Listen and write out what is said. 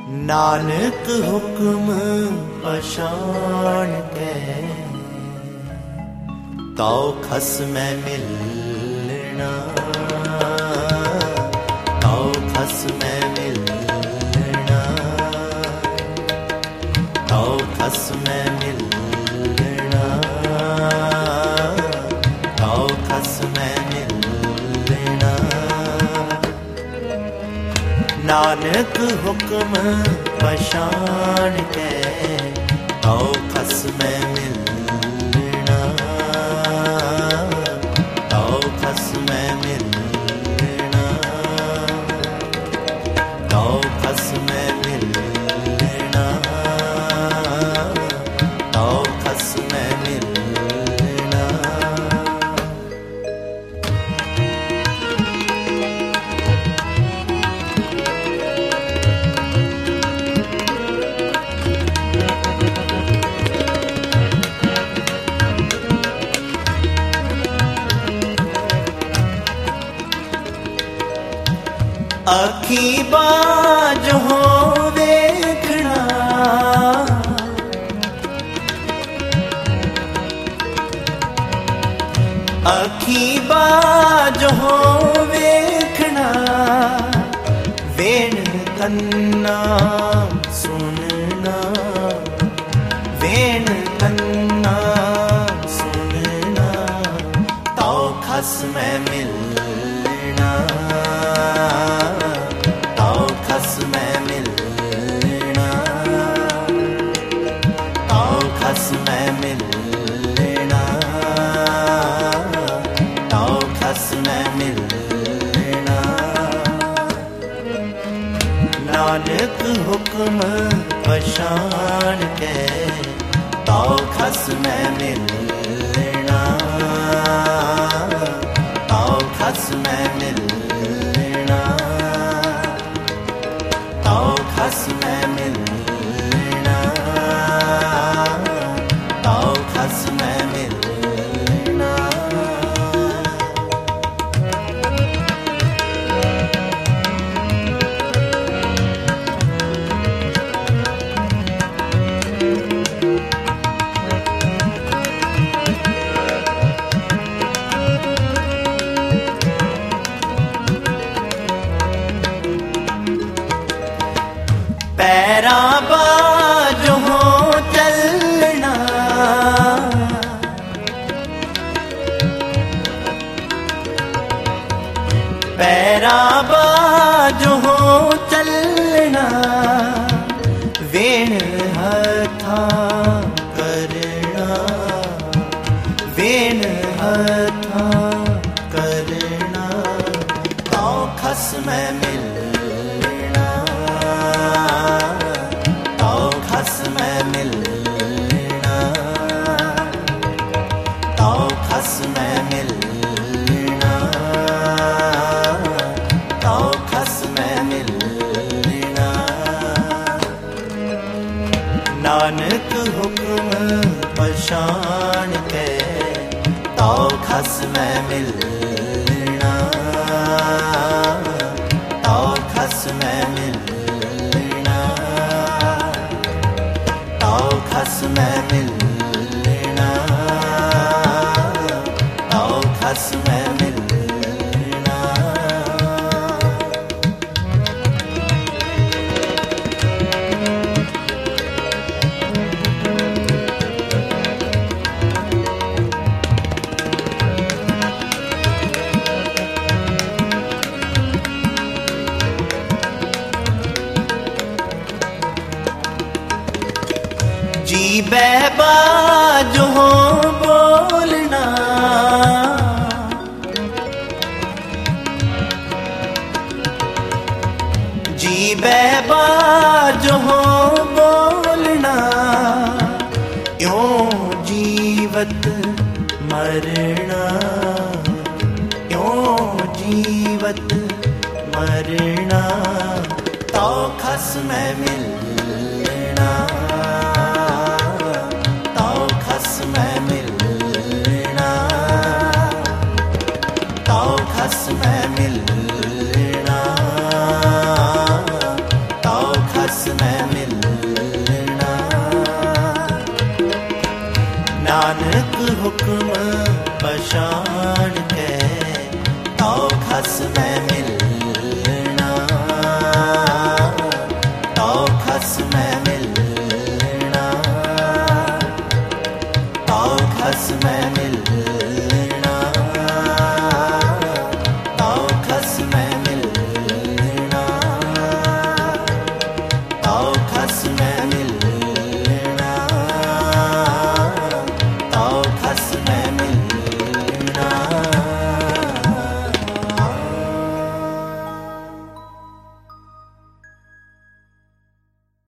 नानक हुक्म पछाण के तो खस में मिलना, तो खस में मिलना, तो खस में मिलना, तो खस में मिलना। नानक हुक्म पछाण के तो खस में मिलना, तो खस में मिलना, तो खस में मिलना, तो खस में मिलना। अखी बाज हो वेखना, अखी बाज हो वेखना, वेण कन्ना सुनना, वेण कन्ना सुनना, तो खस में मिलना, तो खस में मिलना, तो खस में मिलना, तो खस में मिलना। नानक हुक्म पछाण के तो खस में मिलना, तो खस में मिलना, तो खस में मिलना, तो खस में मिलना। पैरा बाज हो चलना, पैरा बाज हो चलना, वेण हथा करना, वेण हथा करना, तो खस में मिलना, तो खस में मिलना, तो खस में मिलना, तो खस में मिलना। नानक हुक्म पछाण के तो खस में मिलना, तो खस में मिलना, तो खस में मिलना, तो खस में मिलना। जी बाज हो बोलना, जी बाज हो बोलना, यों जीवत मरना, यों जीवत मरना, तो खस में मिलना, तो खस में मिलना, तो खस में मिलना, तो खस में हुक्म पछाण के तो खस मैं मिलना, तो खस मैं मिलना, तो खस मैं मिलना।